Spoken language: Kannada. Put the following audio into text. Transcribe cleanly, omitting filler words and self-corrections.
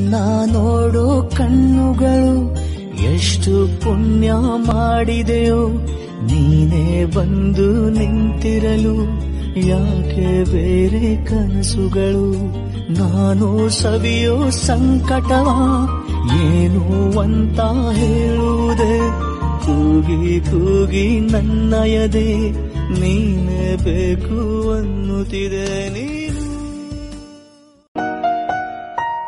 ನಾ ನೋಡೋ ಕಣ್ಣುಗಳು ಎಷ್ಟು ಪುಣ್ಯ ಮಾಡಿದೆಯೋ, ನೀನೇ ಬಂದು ನಿಂತಿರಲು ಯಾಕೆ ಬೇರೆ ಕನಸುಗಳು. ನಾನು ಸವಿಯೋ ಸಂಕಟವ ಏನು ಅಂತ ಹೇಳುವುದೇ, ಕೂಗಿ ಕೂಗಿ ನನ್ನಯದೆ ನೀನೇ ಬೇಕು ಅನ್ನುತ್ತಿದೆ. ನೀನು